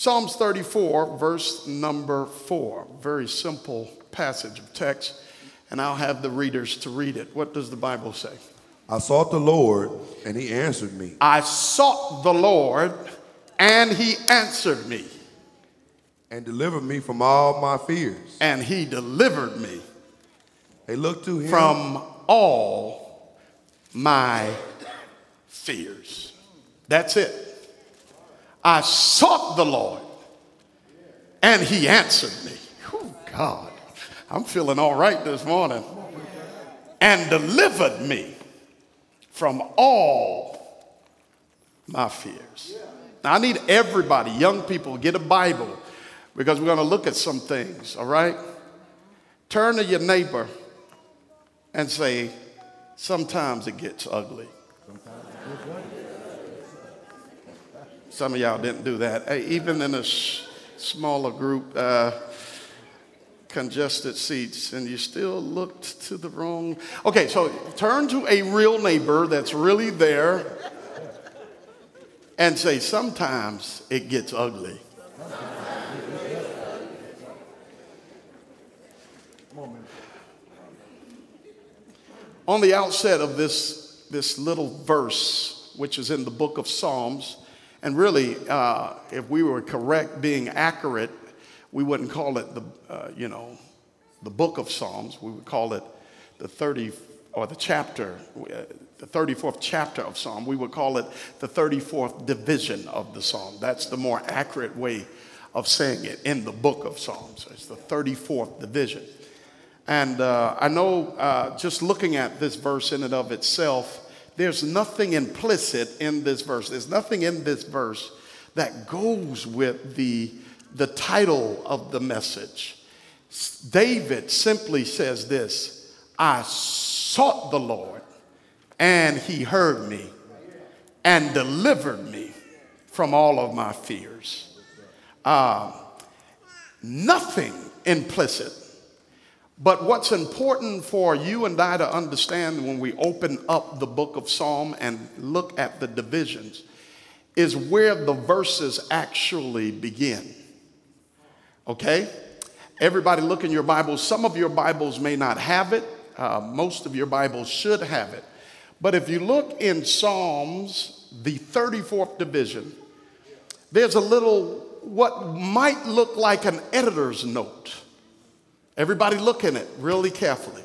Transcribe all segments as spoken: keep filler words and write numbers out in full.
Psalms thirty-four, verse number four. Very simple passage of text, and I'll have the readers to read it. What does the Bible say? I sought the Lord, and he answered me. I sought the Lord, and he answered me. And delivered me from all my fears. And he delivered me. They looked to him. From all my fears. That's it. I sought the Lord, and he answered me. Oh, God, I'm feeling all right this morning. And delivered me from all my fears. Now, I need everybody, young people, get a Bible, because we're going to look at some things, all right? Turn to your neighbor and say, sometimes it gets ugly. Some of y'all didn't do that. Hey, even in a sh- smaller group, uh, congested seats, and you still looked to the wrong. Okay, so turn to a real neighbor that's really there and say, sometimes it gets ugly. On the outset of this, this little verse, which is in the book of Psalms, and really, uh, if we were correct, being accurate, we wouldn't call it the, uh, you know, the book of Psalms. We would call it the thirty or the chapter, uh, the thirty-fourth chapter of Psalm. We would call it the thirty-fourth division of the Psalm. That's the more accurate way of saying it in the book of Psalms. It's the thirty-fourth division. And uh, I know uh, just looking at this verse in and of itself, there's nothing implicit in this verse. There's nothing in this verse that goes with the, the title of the message. David simply says this: I sought the Lord, and he heard me and delivered me from all of my fears. Uh, nothing implicit. But what's important for you and I to understand when we open up the book of Psalm and look at the divisions is where the verses actually begin. Okay? Everybody look in your Bibles. Some of your Bibles may not have it. Uh, most of your Bibles should have it. But if you look in Psalms, the thirty-fourth division, there's a little, what might look like an editor's note. Everybody look in it really carefully.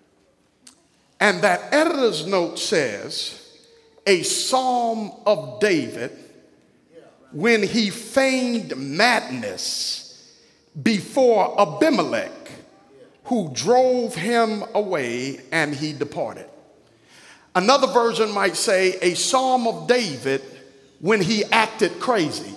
And that editor's note says, a psalm of David when he feigned madness before Abimelech, who drove him away and he departed. Another version might say, a psalm of David when he acted crazy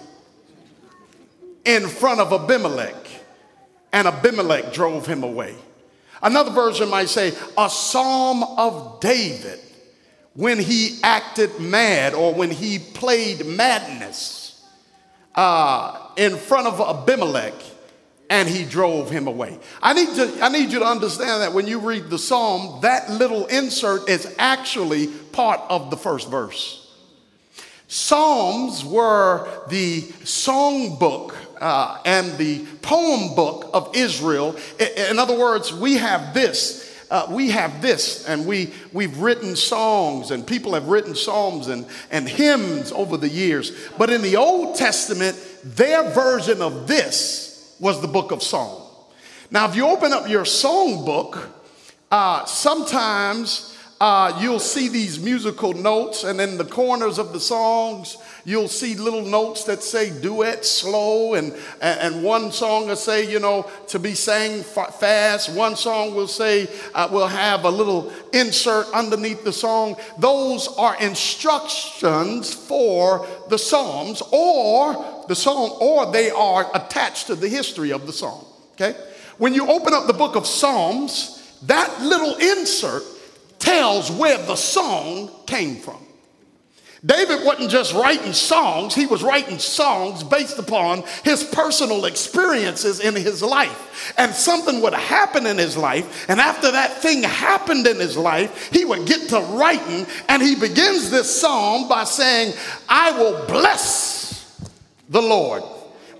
in front of Abimelech, and Abimelech drove him away. Another version might say, a psalm of David when he acted mad, or when he played madness uh, in front of Abimelech, and he drove him away. I need to, I need you to understand that when you read the psalm, that little insert is actually part of the first verse. Psalms were the song book uh, and the poem book of Israel. In other words, we have this. Uh, we have this, and we, we've written songs, and people have written psalms and, and hymns over the years. But in the Old Testament, their version of this was the book of Psalm. Now, if you open up your song book, uh, sometimes Uh, you'll see these musical notes, and in the corners of the songs, you'll see little notes that say duet, slow, and, and one song will say, you know, to be sang fast. One song will say, uh, will have a little insert underneath the song. Those are instructions for the Psalms, or the song, or they are attached to the history of the song, okay? When you open up the book of Psalms, that little insert tells where the song came from. David wasn't just writing songs, he was writing songs based upon his personal experiences in his life. And something would happen in his life, and after that thing happened in his life, he would get to writing, and he begins this psalm by saying, I will bless the Lord.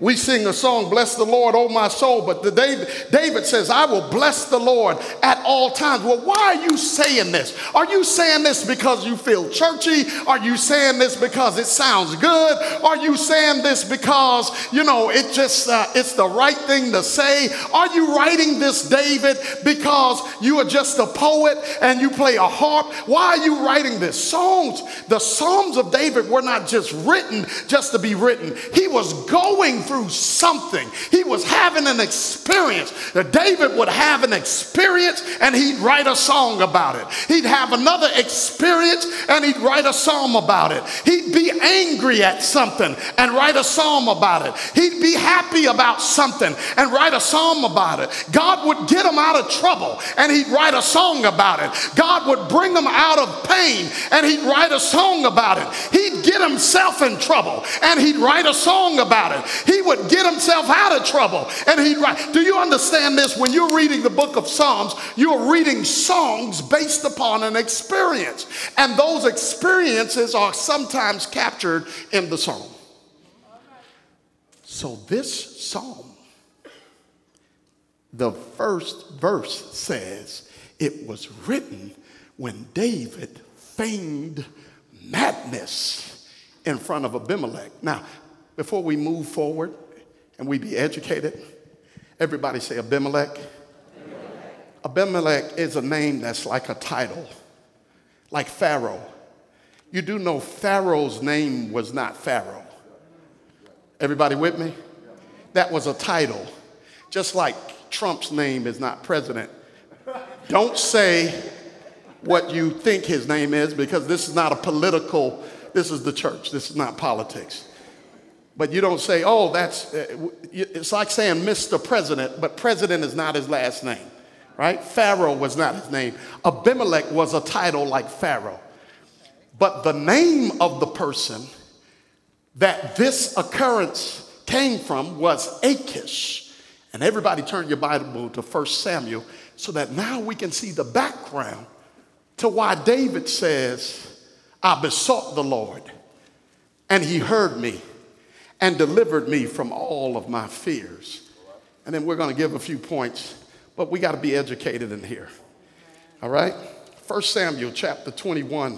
We sing a song, bless the Lord, oh my soul. But the David, David says, I will bless the Lord at all times. Well, why are you saying this? Are you saying this because you feel churchy? Are you saying this because it sounds good? Are you saying this because, you know, it just, uh, it's the right thing to say? Are you writing this, David, because you are just a poet and you play a harp? Why are you writing this? Songs, the Psalms of David were not just written just to be written. He was going through something. He was having an experience. That David would have an experience and he'd write a song about it. He'd have another experience and he'd write a psalm about it. He'd be angry at something and write a psalm about it. He'd be happy about something and write a psalm about it. God would get him out of trouble and he'd write a song about it. God would bring him out of pain and he'd write a song about it. He'd get himself in trouble and he'd write a song about it. He would get himself out of trouble and he'd write. Do you understand this? When you're reading the book of Psalms, you're reading songs based upon an experience. And those experiences are sometimes captured in the psalm. So this psalm, the first verse says, it was written when David feigned madness in front of Abimelech. Now, before we move forward and we be educated, everybody say Abimelech. Abimelech. Abimelech is a name that's like a title, like Pharaoh. You do know Pharaoh's name was not Pharaoh. Everybody with me? That was a title. Just like Trump's name is not president. Don't say what you think his name is, because this is not a political, this is the church. This is not politics. But you don't say, oh, that's, it's like saying Mister President, but president is not his last name, right? Pharaoh was not his name. Abimelech was a title like Pharaoh. But the name of the person that this occurrence came from was Achish. And everybody turn your Bible to First Samuel so that now we can see the background to why David says, I besought the Lord and he heard me and delivered me from all of my fears. And then we're going to give a few points, but we got to be educated in here. All right? First Samuel chapter twenty-one.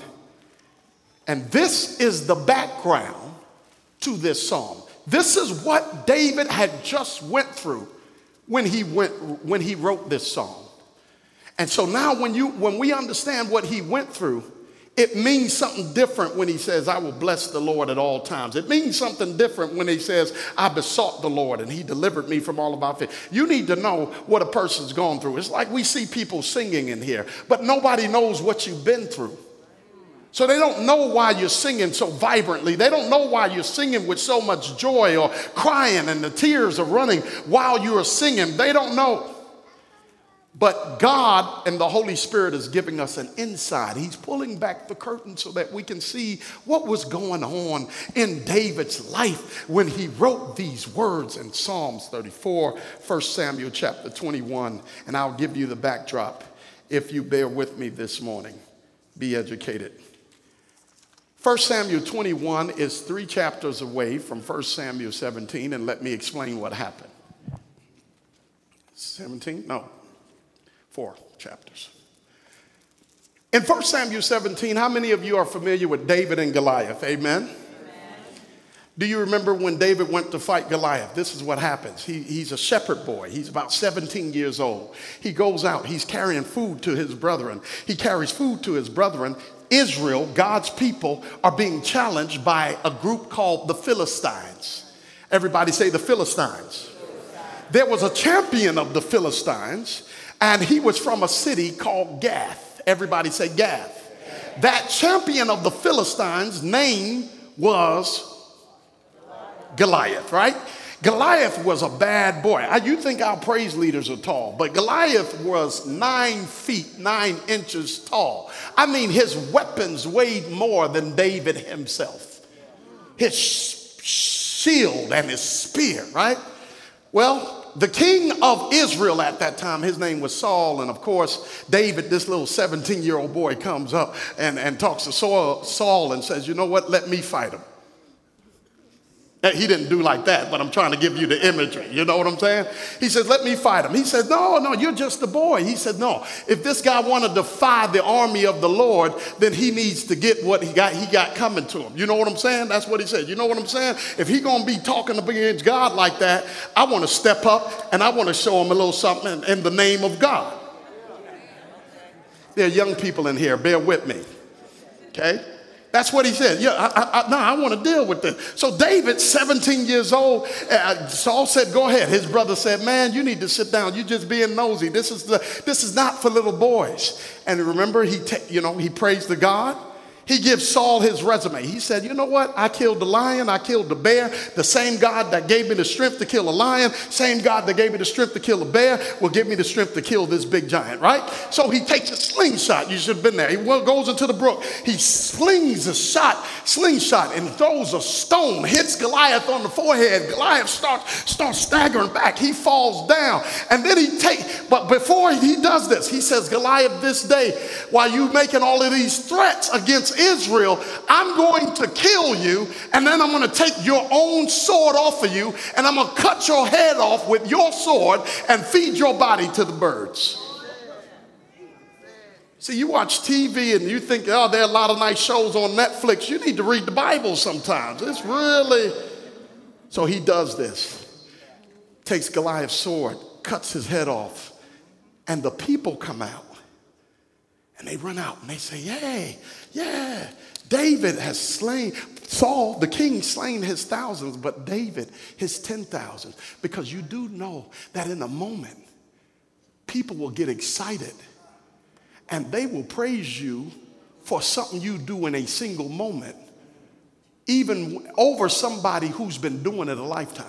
And this is the background to this psalm. This is what David had just went through when he went when he wrote this psalm. And so now when you when we understand what he went through, it means something different when he says, I will bless the Lord at all times. It means something different when he says, I besought the Lord and he delivered me from all of my fear. You need to know what a person's gone through. It's like we see people singing in here, but nobody knows what you've been through. So they don't know why you're singing so vibrantly. They don't know why you're singing with so much joy or crying and the tears are running while you are singing. They don't know. But God and the Holy Spirit is giving us an insight. He's pulling back the curtain so that we can see what was going on in David's life when he wrote these words in Psalms thirty-four, First Samuel chapter twenty-one. And I'll give you the backdrop if you bear with me this morning. Be educated. First Samuel twenty-one is three chapters away from First Samuel seventeen, and let me explain what happened. seventeen? No. Four chapters. In First Samuel seventeen, how many of you are familiar with David and Goliath? Amen? Amen. Do you remember when David went to fight Goliath? This is what happens. He, he's a shepherd boy. He's about seventeen years old. He goes out. He's carrying food to his brethren. He carries food to his brethren. Israel, God's people, are being challenged by a group called the Philistines. Everybody say the Philistines. There was a champion of the Philistines, and he was from a city called Gath. Everybody say Gath. That champion of the Philistines' name was Goliath, right? Goliath was a bad boy. You think our praise leaders are tall, but Goliath was nine feet, nine inches tall. I mean, his weapons weighed more than David himself. His shield and his spear, right? Well, the king of Israel at that time, his name was Saul. And of course, David, this little seventeen-year-old boy, comes up and, and talks to Saul, Saul and says, you know what, let me fight him. Uh, He didn't do like that, but I'm trying to give you the imagery. You know what I'm saying? He says, let me fight him. He said, no, no, you're just a boy. He said, no, if this guy want to defy the army of the Lord, then he needs to get what he got, he got coming to him. You know what I'm saying? That's what he said. You know what I'm saying? If he going to be talking against God like that, I want to step up and I want to show him a little something in, in the name of God. There are young people in here. Bear with me. Okay? That's what he said. Yeah, I, I, I, no, I want to deal with this. So David, seventeen years old, uh, Saul said, go ahead. His brother said, man, you need to sit down. You're just being nosy. This is the, this is not for little boys. And remember, he, ta- you know, he prays to God. He gives Saul his resume. He said, you know what? I killed the lion. I killed the bear. The same God that gave me the strength to kill a lion, same God that gave me the strength to kill a bear will give me the strength to kill this big giant, right? So he takes a slingshot. You should have been there. He goes into the brook. He slings a shot, slingshot, and throws a stone, hits Goliath on the forehead. Goliath starts, starts staggering back. He falls down. And then he takes, but before he does this, he says, Goliath, this day, while you making all of these threats against Israel, I'm going to kill you, and then I'm going to take your own sword off of you, and I'm going to cut your head off with your sword and feed your body to the birds. See, you watch T V and you think, oh, there are a lot of nice shows on Netflix. You need to read the Bible sometimes. It's really... So he does this. Takes Goliath's sword, cuts his head off, and the people come out. And they run out and they say, yay, yeah, David has slain, Saul, the king, slain his thousands, but David, his ten thousands. Because you do know that in a moment, people will get excited and they will praise you for something you do in a single moment, even over somebody who's been doing it a lifetime.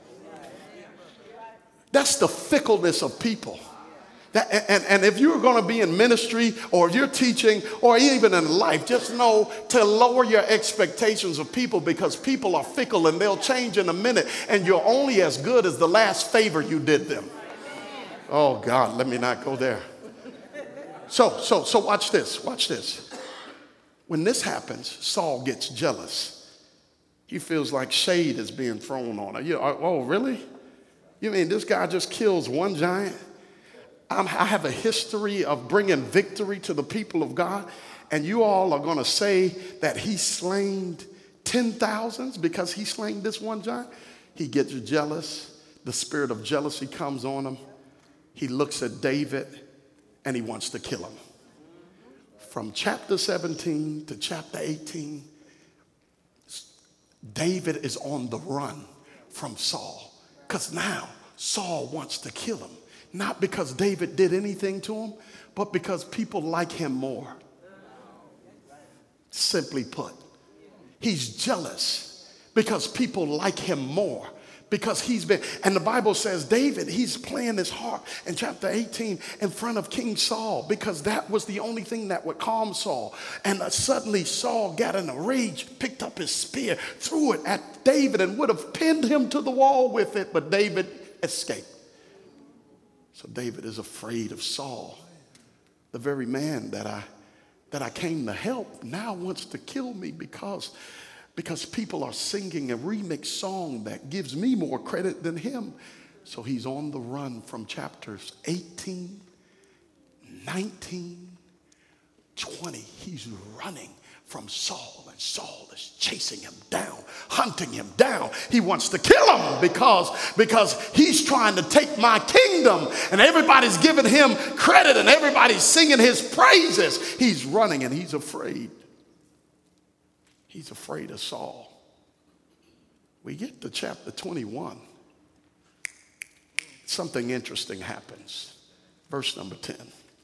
That's the fickleness of people. That, and, and if you're going to be in ministry or if you're teaching or even in life, just know to lower your expectations of people, because people are fickle and they'll change in a minute, and you're only as good as the last favor you did them. Oh God, let me not go there. So, so, so watch this, watch this. When this happens, Saul gets jealous. He feels like shade is being thrown on him. You, oh, really? You mean this guy just kills one giant? I'm, I have a history of bringing victory to the people of God, and you all are going to say that he slain ten thousands because he slain this one giant? He gets jealous. The spirit of jealousy comes on him. He looks at David, and he wants to kill him. From chapter seventeen to chapter eighteen, David is on the run from Saul, because now Saul wants to kill him. Not because David did anything to him, but because people like him more. Simply put, he's jealous because people like him more. Because he's been, and the Bible says David, he's playing his harp in chapter eighteen in front of King Saul, because that was the only thing that would calm Saul. And uh, suddenly Saul got in a rage, picked up his spear, threw it at David, and would have pinned him to the wall with it, but David escaped. So David is afraid of Saul. The very man that I that I came to help now wants to kill me because, because people are singing a remix song that gives me more credit than him. So he's on the run from chapters eighteen, nineteen, twenty. He's running from Saul, and Saul is chasing him down, hunting him down. He wants to kill him because, because he's trying to take my kingdom, and everybody's giving him credit and everybody's singing his praises. He's running and he's afraid. He's afraid of Saul. We get to chapter twenty-one. Something interesting happens. Verse number ten.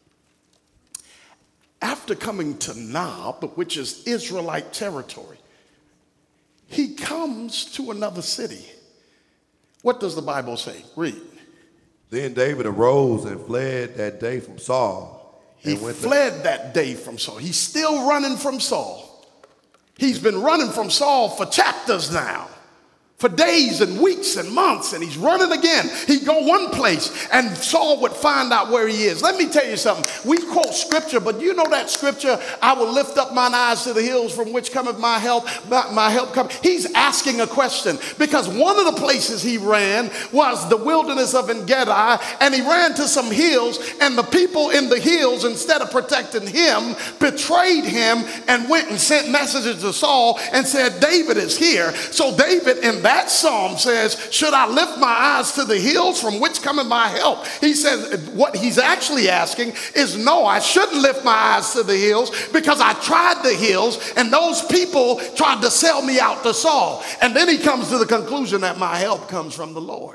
After coming to Nob, which is Israelite territory, he comes to another city. What does the Bible say? Read. Then David arose and fled that day from Saul. He went fled to- that day from Saul. He's still running from Saul. He's been running from Saul for chapters now. for days and weeks and months, and he's running again. He'd go one place and Saul would find out where he is. Let me tell you something. We quote scripture, but you know that scripture, I will lift up mine eyes to the hills from which cometh my help. My, my help come. He's asking a question because one of the places he ran was the wilderness of En-Gedi, and he ran to some hills, and the people in the hills, instead of protecting him, betrayed him and went and sent messages to Saul and said, David is here. So David in that That psalm says, should I lift my eyes to the hills from which cometh my help? He says what he's actually asking is, no, I shouldn't lift my eyes to the hills because I tried the hills and those people tried to sell me out to Saul. And then he comes to the conclusion that my help comes from the Lord.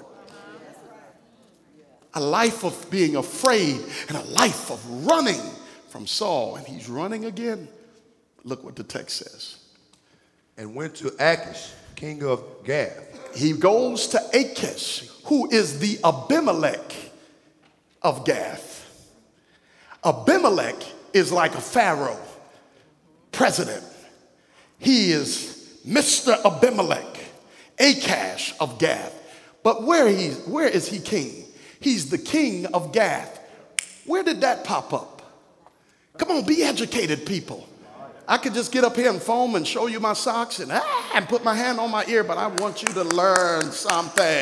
A life of being afraid and a life of running from Saul. And he's running again. Look what the text says. And went to Achish, king of Gath. He goes to Achish, who is the Abimelech of Gath. Abimelech is like a pharaoh, president. He is Mister Abimelech, Achish of Gath. But where, he, where is he king? He's the king of Gath. Where did that pop up? Come on, be educated, people. I could just get up here and foam and show you my socks and, ah, and put my hand on my ear, but I want you to learn something.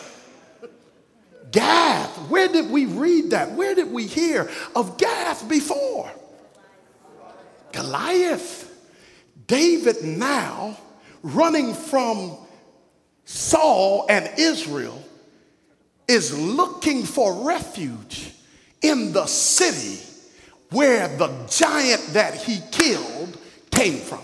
Gath, where did we read that? Where did we hear of Gath before? Goliath. David now running from Saul and Israel is looking for refuge in the city where the giant that he killed came from.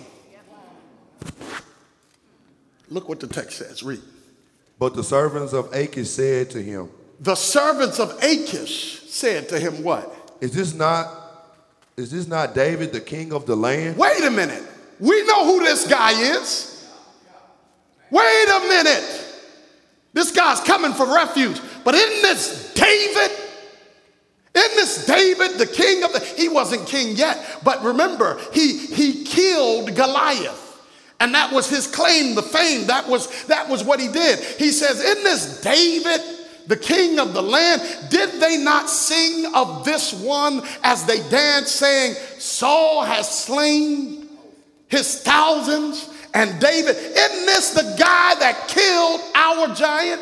Look what the text says. Read. But the servants of Achish said to him. The servants of Achish said to him what? Is this not, is this not David, the king of the land? Wait a minute. We know who this guy is. Wait a minute. This guy's coming for refuge. But isn't this David? Isn't this David, the king of the, he wasn't king yet, but remember, he, he killed Goliath. And that was his claim, the fame, that was, that was what he did. He says, isn't this David, the king of the land? Did they not sing of this one as they danced, saying, Saul has slain his thousands, and David, isn't this the guy that killed our giant?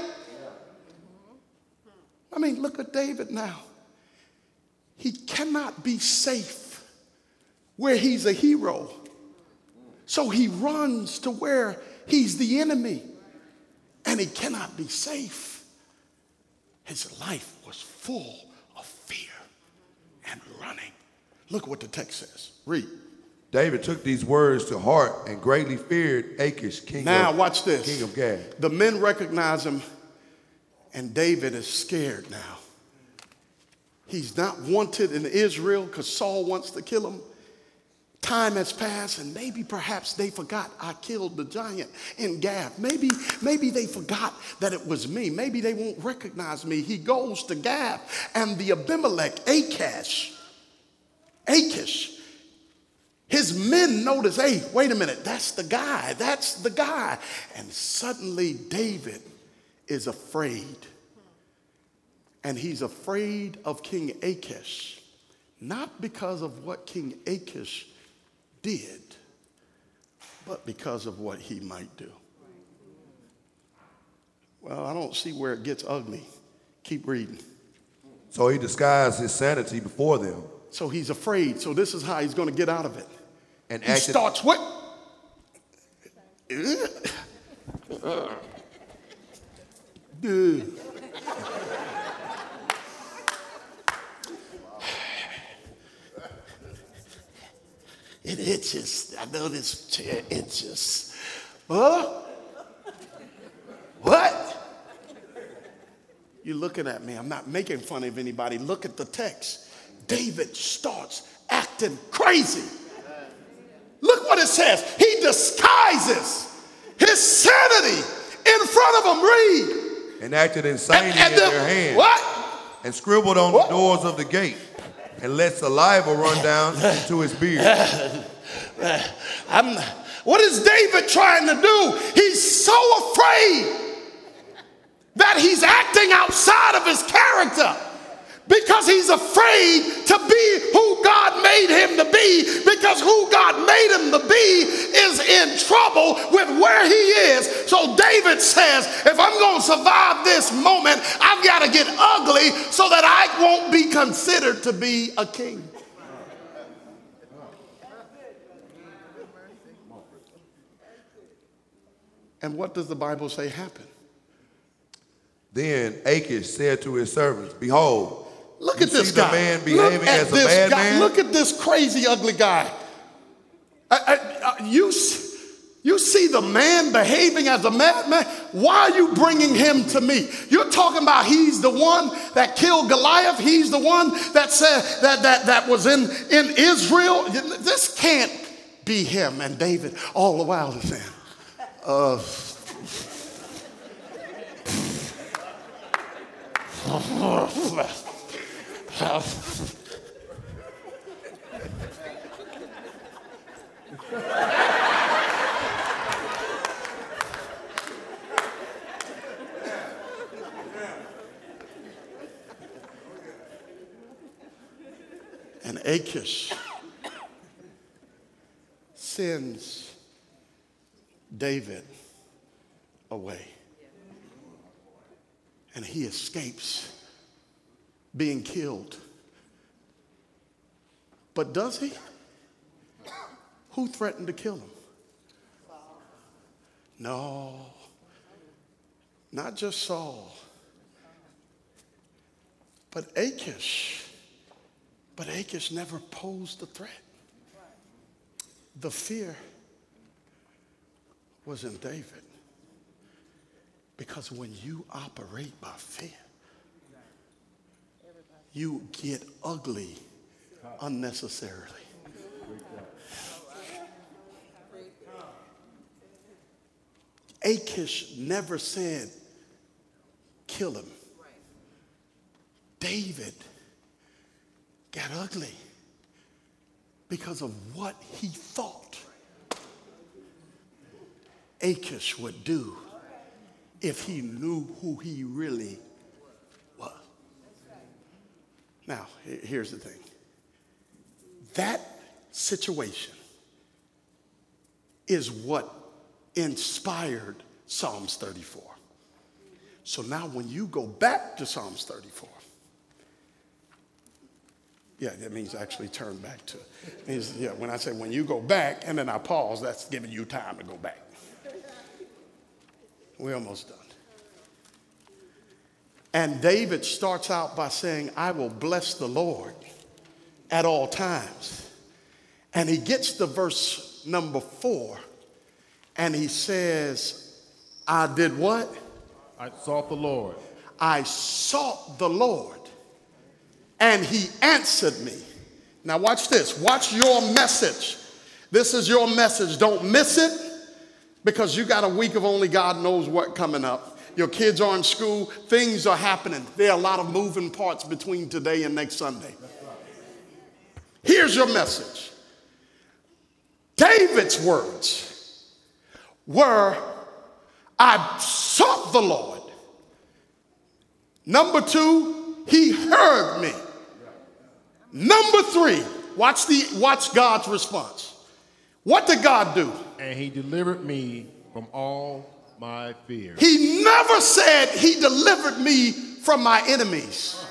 I mean, look at David now. He cannot be safe where he's a hero. So he runs to where he's the enemy. And he cannot be safe. His life was full of fear and running. Look what the text says. Read. David took these words to heart and greatly feared Achish, king now, of, watch this. king of Gath. The men recognize him, and David is scared now. He's not wanted in Israel because Saul wants to kill him. Time has passed, and maybe perhaps they forgot I killed the giant in Gath. Maybe, maybe they forgot that it was me. Maybe they won't recognize me. He goes to Gath, and the Abimelech, Achish, Achish, his men notice, hey, wait a minute, that's the guy, that's the guy. And suddenly David is afraid. And he's afraid of King Achish, not because of what King Achish did, but because of what he might do. Well, I don't see where it gets ugly. Keep reading. So he disguised his sanity before them. So he's afraid. So this is how he's going to get out of it. And he acted, starts what? Dude. It itches. I know this chair itches. Huh? What? You're looking at me. I'm not making fun of anybody. Look at the text. David starts acting crazy. Look what it says. He disguises his sanity in front of them. Read. And acted insanely and, and in the, their hands. What? And scribbled on What? the doors of the gate. And let saliva run down into his beard. I'm, What is David trying to do? He's so afraid that he's acting outside of his character because he's afraid to be who God made him to be, because who God made him to be is in trouble with where he is. So David says, if I'm going to survive this moment, I've got to get ugly so that I won't be considered to be a king. And what does the Bible say happened? Then Achish said to his servants, behold, look you at this see guy. the man behaving Look at as a this guy. madman? Look at this crazy, ugly guy. Uh, uh, uh, you, you see the man behaving as a madman? Why are you bringing him to me? You're talking about he's the one that killed Goliath. He's the one that said that that that was in in Israel. This can't be him. And David all the while is saying, uh, and Achish sends David away. And he escapes being killed. But does he? Who threatened to kill him? No, not just Saul, but Achish. But Achish never posed a threat. The fear was in David. Because when you operate by fear, you get ugly unnecessarily. Achish never said, kill him. David got ugly because of what he thought Achish would do if he knew who he really was. Now, here's the thing. That situation is what inspired Psalms thirty-four. So now when you go back to Psalms thirty-four, yeah, that means actually turn back to, means, yeah, when I say when you go back and then I pause, that's giving you time to go back. We're almost done. And David starts out by saying, I will bless the Lord at all times. And he gets to verse number four, and he says, I did what? I sought the Lord. I sought the Lord, and he answered me. Now watch this. Watch your message. This is your message. Don't miss it, because you got a week of only God knows what coming up. Your kids are in school. Things are happening. There are a lot of moving parts between today and next Sunday. Here's your message. David's words were, I sought the Lord. Number two, he heard me. Number three, watch the watch God's response. What did God do? And he delivered me from all my fears. He never said he delivered me from my enemies.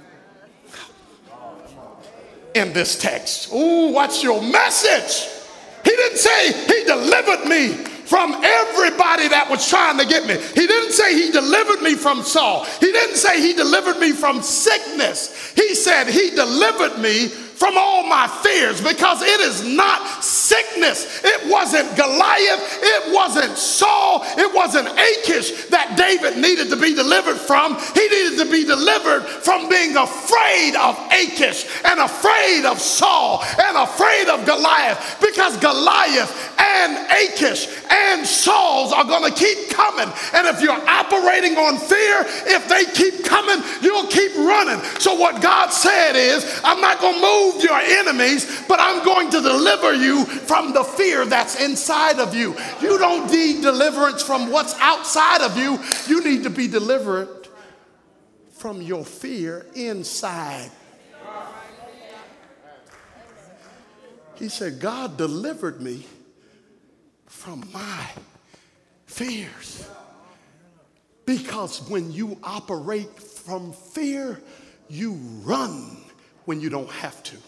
In this text. Ooh, what's your message? He didn't say he delivered me from everybody that was trying to get me. He didn't say he delivered me from Saul. He didn't say he delivered me from sickness. He said he delivered me from all my fears, because it is not sickness. It wasn't Goliath. It wasn't Saul. It wasn't Achish that David needed to be delivered from. He needed to be delivered from being afraid of Achish and afraid of Saul and afraid of Goliath, because Goliath and Achish and Saul's are going to keep coming. And if you're operating on fear, if they keep coming, you'll keep running. So what God said is, I'm not going to move remove your enemies, but I'm going to deliver you from the fear that's inside of you. You don't need deliverance from what's outside of you. You need to be delivered from your fear inside. He said, God delivered me from my fears. Because when you operate from fear, you run when you don't have to.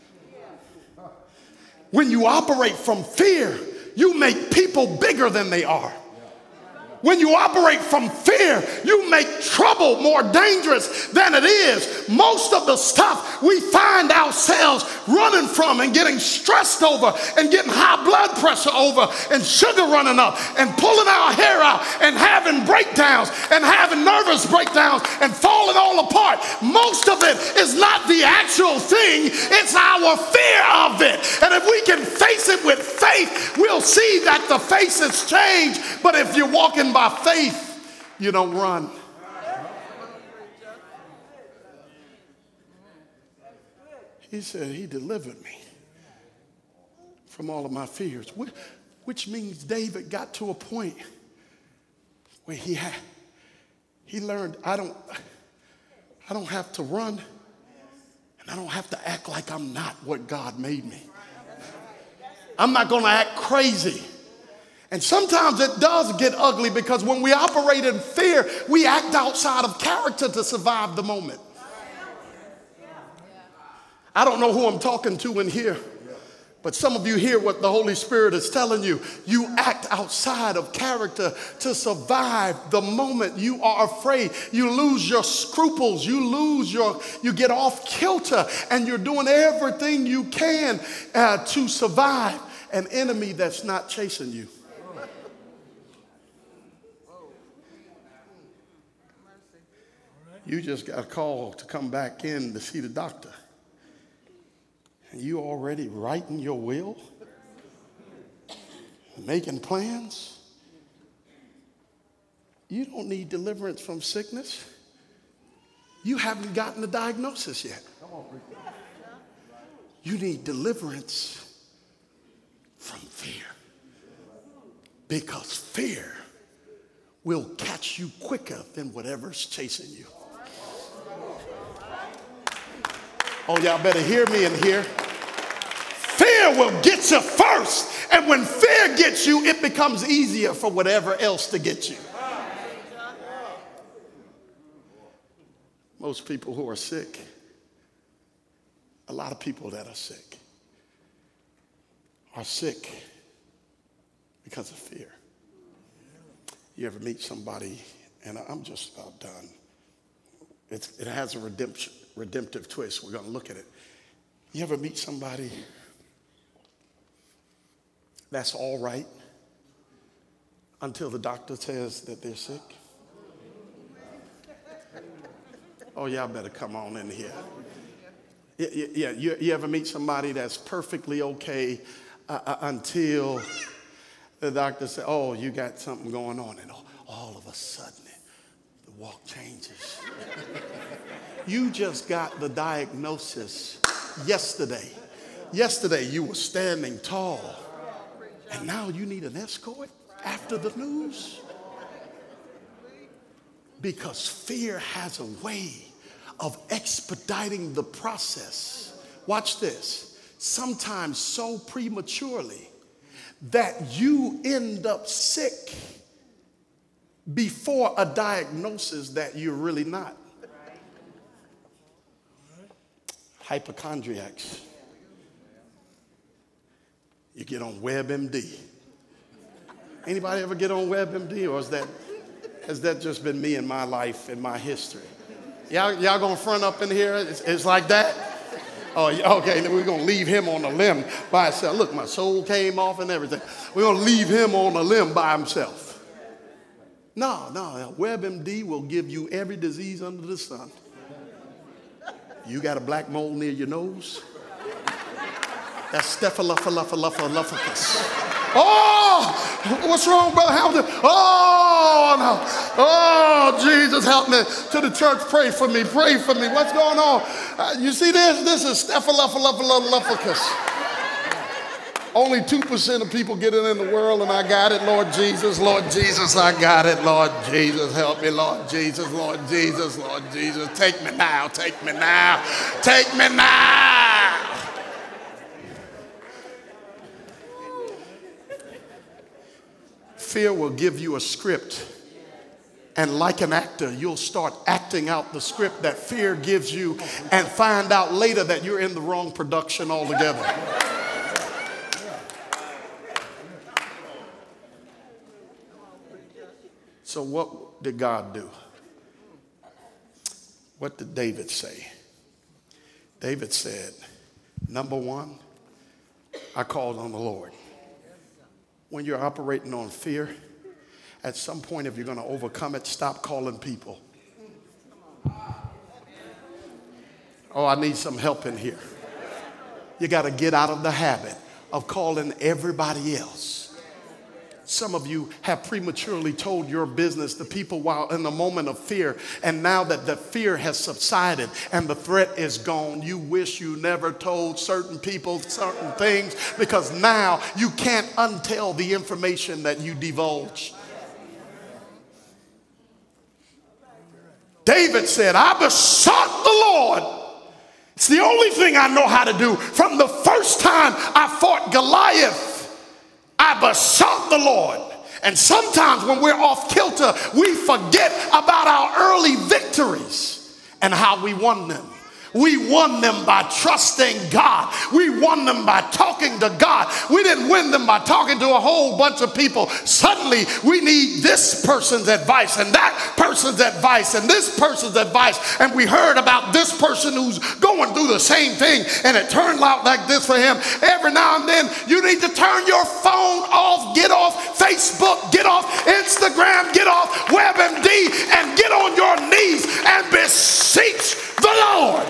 When you operate from fear, you make people bigger than they are. When you operate from fear, you make trouble more dangerous than it is. Most of the stuff we find ourselves running from and getting stressed over and getting high blood pressure over and sugar running up and pulling our hair out and having breakdowns and having nervous breakdowns and falling all apart. Most of it is not the actual thing. It's our fear of it. And if we can face it with faith, we'll see that the faces change. But if you're walking by faith, you don't run. He said he delivered me from all of my fears, which means David got to a point where he had he learned I don't I don't have to run, and I don't have to act like I'm not what God made me. I'm not going to act crazy. And sometimes it does get ugly, because when we operate in fear, we act outside of character to survive the moment. I don't know who I'm talking to in here, but some of you hear what the Holy Spirit is telling you. You act outside of character to survive the moment. You are afraid. You lose your scruples. You lose your, you get off kilter, and you're doing everything you can uh, to survive an enemy that's not chasing you. You just got a call to come back in to see the doctor. And you already writing your will, making plans. You don't need deliverance from sickness. You haven't gotten the diagnosis yet. You need deliverance from fear. Because fear will catch you quicker than whatever's chasing you. Oh, y'all better hear me in here. Fear will get you first. And when fear gets you, it becomes easier for whatever else to get you. Most people who are sick, a lot of people that are sick, are sick because of fear. You ever meet somebody, and I'm just about done. It's, it has a redemption. redemptive twist. We're going to look at it. You ever meet somebody that's all right until the doctor says that they're sick? Oh, y'all better come on in here. Yeah, yeah, you, you ever meet somebody that's perfectly okay uh, uh, until the doctor says, oh, you got something going on, and all, all of a sudden the walk changes. You just got the diagnosis yesterday. Yesterday you were standing tall, and now you need an escort after the news? Because fear has a way of expediting the process. Watch this. Sometimes so prematurely that you end up sick before a diagnosis that you're really not. Hypochondriacs. You get on WebMD. Anybody ever get on WebMD, or is that, has that just been me in my life, in my history? Y'all, y'all gonna front up in here? It's, it's like that? Oh, okay, then we're gonna leave him on a limb by himself. Look, my soul came off and everything. We're gonna leave him on a limb by himself. No, no, WebMD will give you every disease under the sun. You got a black mole near your nose? That's Staphylococcus. Oh, what's wrong, Brother Hamilton? Oh, no. Oh, Jesus, help me. To the church, pray for me. Pray for me. What's going on? Uh, you see this? This is Staphylococcus. Only two percent of people get it in the world, and I got it, Lord Jesus. Lord Jesus, I got it. Lord Jesus, help me. Lord Jesus, Lord Jesus, Lord Jesus. Take me now. Take me now. Take me now. Fear will give you a script, and like an actor, you'll start acting out the script that fear gives you and find out later that you're in the wrong production altogether. So what did God do? What did David say? David said, number one, I called on the Lord. When you're operating on fear, at some point, if you're going to overcome it, stop calling people. Oh, I need some help in here. You got to get out of the habit of calling everybody else. Some of you have prematurely told your business to people while in the moment of fear, and now that the fear has subsided and the threat is gone, you wish you never told certain people certain things, because now you can't untell the information that you divulge. David said, I besought the Lord. It's the only thing I know how to do. From the first time I fought Goliath, I besought the Lord. And sometimes when we're off kilter, we forget about our early victories and how we won them. We won them by trusting God. We won them by talking to God. We didn't win them by talking to a whole bunch of people. Suddenly, we need this person's advice and that person's advice and this person's advice. And we heard about this person who's going through the same thing, and it turned out like this for him. Every now and then, you need to turn your phone off, get off Facebook, get off Instagram, get off WebMD, and get on your knees and beseech the Lord.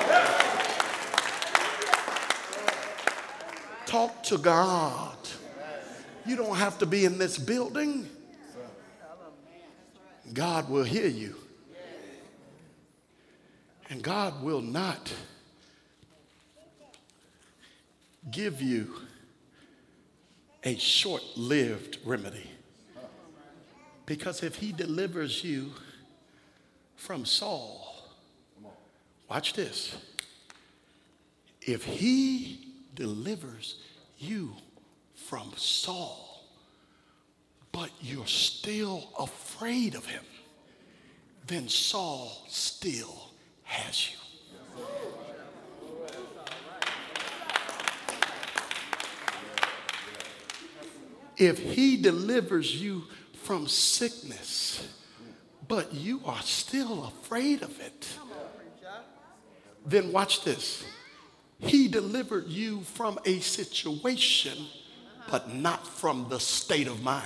Talk to God. You don't have to be in this building. God will hear you. And God will not give you a short-lived remedy. Because if he delivers you from Saul, watch this. If he delivers you from Saul, but you're still afraid of him, then Saul still has you. If he delivers you from sickness, but you are still afraid of it, then watch this. He delivered you from a situation, but not from the state of mind.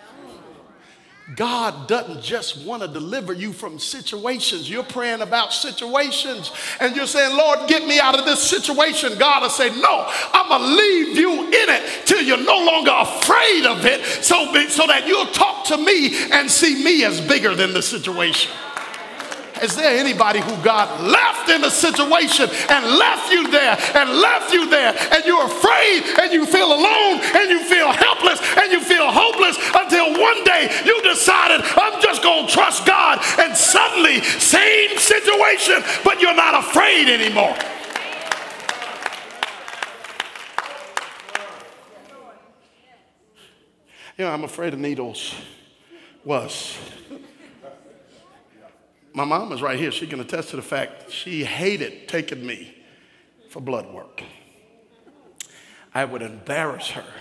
God doesn't just want to deliver you from situations. You're praying about situations and you're saying, Lord, get me out of this situation. God will say, no, I'm going to leave you in it till you're no longer afraid of it, so, so that you'll talk to me and see me as bigger than the situation. Is there anybody who God left in a situation and left you there and left you there, and you're afraid and you feel alone and you feel helpless and you feel hopeless until one day you decided, I'm just going to trust God, and suddenly same situation, but you're not afraid anymore? You know, I'm afraid of needles. Was. My mom is right here. She can attest to the fact she hated taking me for blood work. I would embarrass her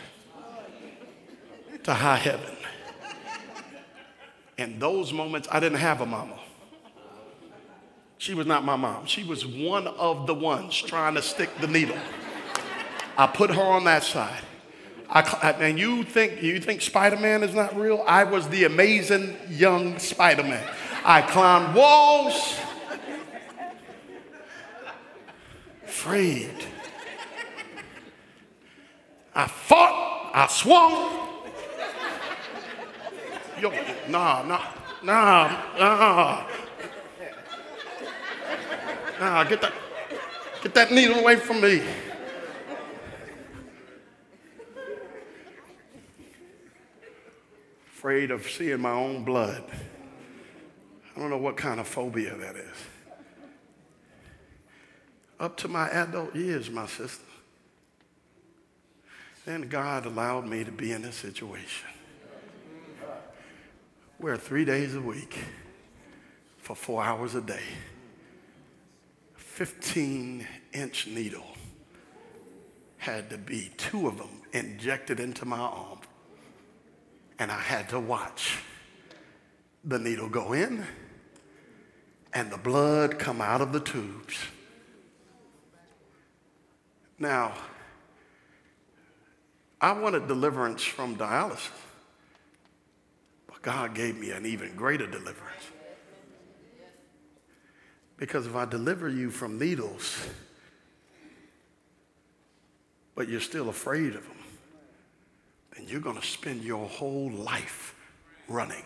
to high heaven. In those moments, I didn't have a mama. She was not my mom. She was one of the ones trying to stick the needle. I put her on that side. I, and you think, you think Spider-Man is not real? I was the amazing young Spider-Man. I climbed walls, afraid. I fought, I swung, Yo, nah, nah, nah, nah. Nah, get that, get that needle away from me. Afraid of seeing my own blood. I don't know what kind of phobia that is. Up to my adult years, my sister. Then God allowed me to be in a situation where three days a week, for four hours a day, fifteen inch needle had to be, two of them injected into my arm. And I had to watch the needle go in and the blood come out of the tubes. Now, I wanted deliverance from dialysis, but God gave me an even greater deliverance. Because if I deliver you from needles, but you're still afraid of them, then you're going to spend your whole life running.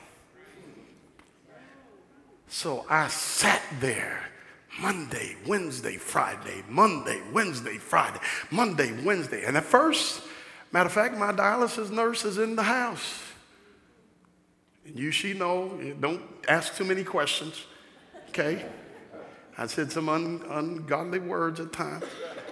So I sat there Monday, Wednesday, Friday, Monday, Wednesday, Friday, Monday, Wednesday. And at first, matter of fact, my dialysis nurse is in the house. And you, she know, don't ask too many questions, okay? I said some un, ungodly words at times.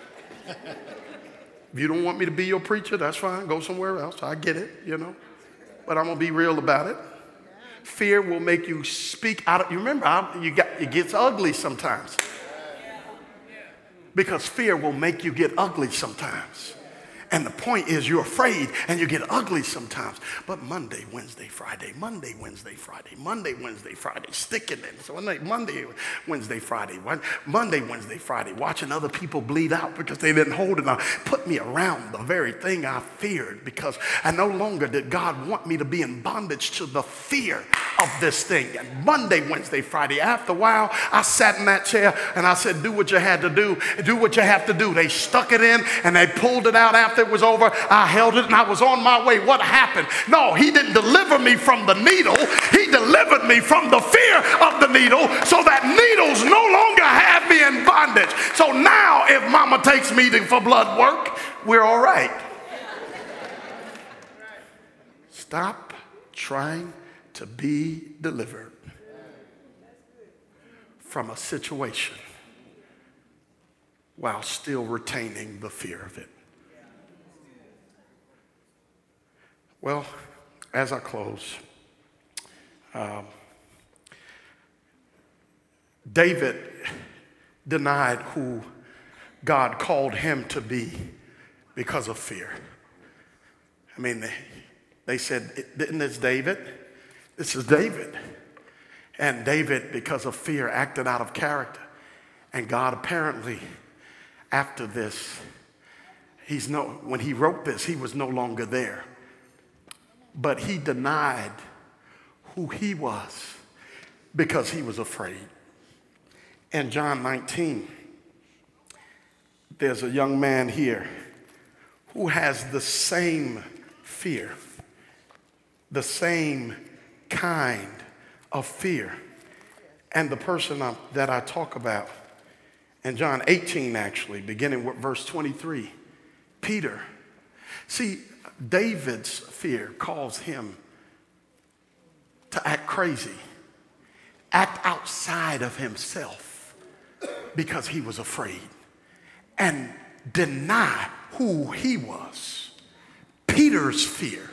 If you don't want me to be your preacher, that's fine. Go somewhere else. I get it, you know. But I'm going to be real about it. Fear will make you speak out of, you remember, I, you got, it gets ugly sometimes. Because fear will make you get ugly sometimes. And the point is you're afraid and you get ugly sometimes. But Monday, Wednesday, Friday, Monday, Wednesday, Friday, Monday, Wednesday, Friday, sticking it. So Monday, Wednesday, Friday, Monday, Wednesday, Friday, watching other people bleed out because they didn't hold it on. Put me around the very thing I feared, because I no longer did God want me to be in bondage to the fear of this thing. And Monday, Wednesday, Friday, after a while, I sat in that chair and I said, do what you had to do. Do what you have to do. They stuck it in and they pulled it out after it was over. I held it and I was on my way. What happened? No, he didn't deliver me from the needle. He delivered me from the fear of the needle, so that needles no longer have me in bondage. So now if mama takes me to, for blood work, we're all right. Stop trying to be delivered from a situation while still retaining the fear of it. Well, as I close, um, David denied who God called him to be because of fear. I mean, they, they said, isn't this David? This is David. And David, because of fear, acted out of character. And God apparently, after this, he's no, when he wrote this, he was no longer there. But he denied who he was because he was afraid. In John nineteen, there's a young man here who has the same fear, the same kind of fear. And the person I, that I talk about in John eighteen, actually, beginning with verse twenty-three, Peter. See, David's fear caused him to act crazy, act outside of himself because he was afraid, and deny who he was. Peter's fear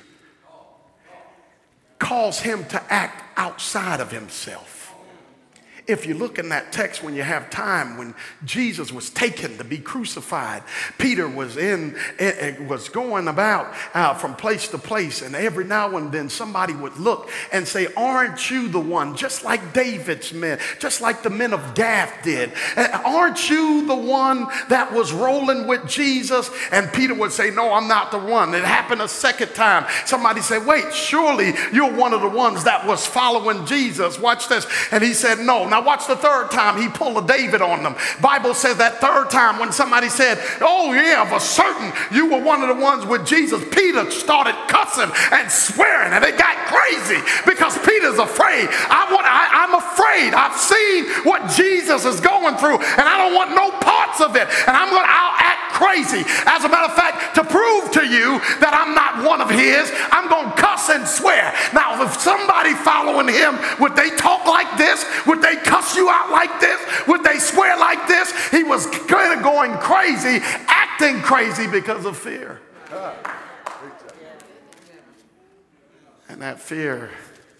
caused him to act outside of himself. If you look in that text when you have time, when Jesus was taken to be crucified, Peter was in, was going about uh, from place to place, and every now and then somebody would look and say, aren't you the one, just like David's men, just like the men of Gath did? Aren't you the one that was rolling with Jesus? And Peter would say, no, I'm not the one. It happened a second time. Somebody said, wait, surely you're one of the ones that was following Jesus. Watch this. And he said, no, not Now watch the third time he pulled a David on them. Bible says that third time when somebody said, oh yeah, for certain you were one of the ones with Jesus, Peter started cussing and swearing, and it got crazy because Peter's afraid. I want, I, I'm afraid. I've seen what Jesus is going through, and I don't want no parts of it. And I'm going to, I'll act crazy. As a matter of fact, to prove to you that I'm not one of his, I'm going to cuss and swear. Now, if somebody following him, would they talk like this? Would they cuss you out like this? Would they swear like this? He was kind of going crazy, acting crazy because of fear. And that fear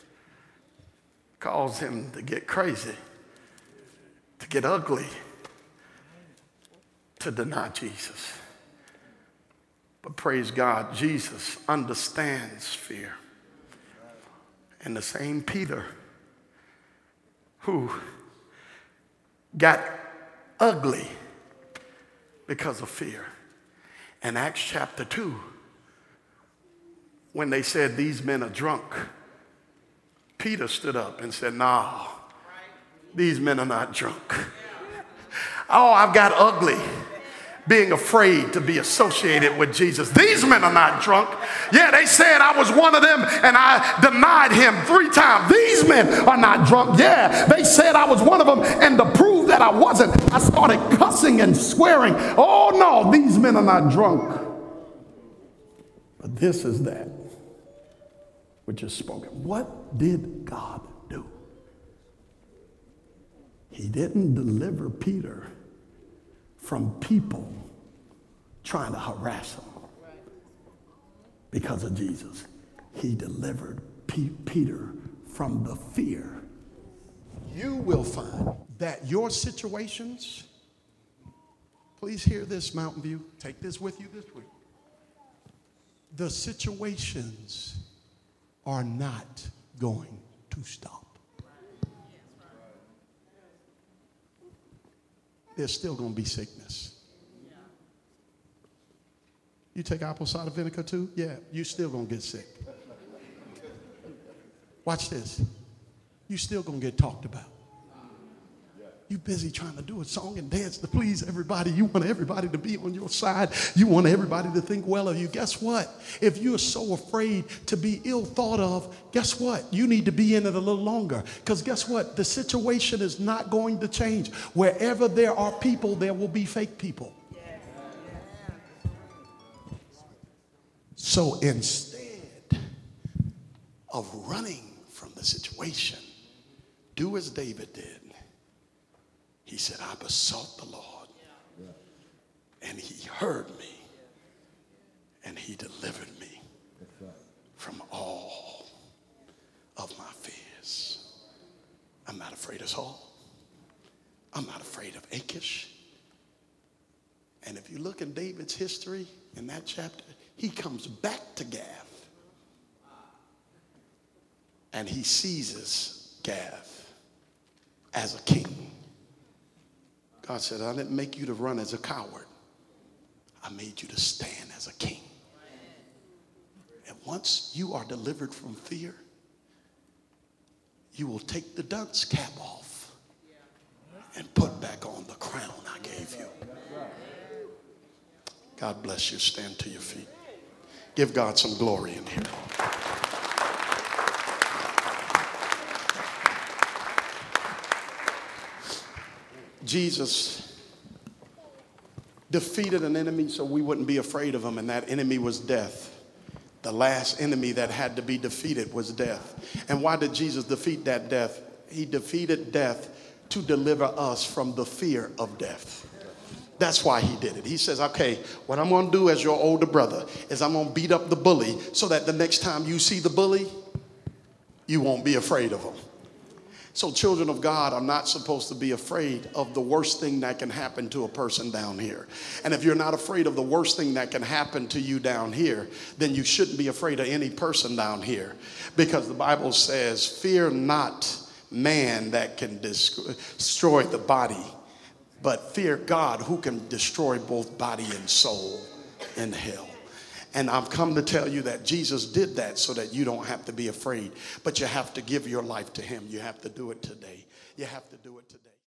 caused him to get crazy, to get ugly, to deny Jesus. But praise God, Jesus understands fear. And the same Peter who got ugly because of fear. In Acts chapter two, when they said these men are drunk, Peter stood up and said, no, these men are not drunk. Oh, I've got ugly being afraid to be associated with Jesus. These men are not drunk. Yeah, they said I was one of them and I denied him three times. These men are not drunk. Yeah, they said I was one of them, and to prove that I wasn't, I started cussing and swearing. Oh no, these men are not drunk. But this is that which is spoken. What did God do? He didn't deliver Peter from people trying to harass him because of Jesus. He delivered P- Peter from the fear. You will find that your situations, please hear this, Mountain View, take this with you this week. The situations are not going to stop. There's still going to be sickness. You take apple cider vinegar too? Yeah, you're still going to get sick. Watch this. You're still going to get talked about. You're busy trying to do a song and dance to please everybody. You want everybody to be on your side. You want everybody to think well of you. Guess what? If you're so afraid to be ill thought of, guess what? You need to be in it a little longer. Because guess what? The situation is not going to change. Wherever there are people, there will be fake people. So instead of running from the situation, do as David did. He said, I besought the Lord, and he heard me, and he delivered me from all of my fears. I'm not afraid of Saul. I'm not afraid of Achish. And if you look in David's history in that chapter, he comes back to Gath, and he seizes Gath as a king. God said, I didn't make you to run as a coward. I made you to stand as a king. And once you are delivered from fear, you will take the dunce cap off and put back on the crown I gave you. God bless you. Stand to your feet. Give God some glory in here. Jesus defeated an enemy so we wouldn't be afraid of him, and that enemy was death. The last enemy that had to be defeated was death. And why did Jesus defeat that death? He defeated death to deliver us from the fear of death. That's why he did it. He says, okay, what I'm going to do as your older brother is I'm going to beat up the bully so that the next time you see the bully, you won't be afraid of him. So children of God are not supposed to be afraid of the worst thing that can happen to a person down here. And if you're not afraid of the worst thing that can happen to you down here, then you shouldn't be afraid of any person down here. Because the Bible says, fear not man that can destroy the body, but fear God who can destroy both body and soul in hell. And I've come to tell you that Jesus did that so that you don't have to be afraid. But you have to give your life to him. You have to do it today. You have to do it today.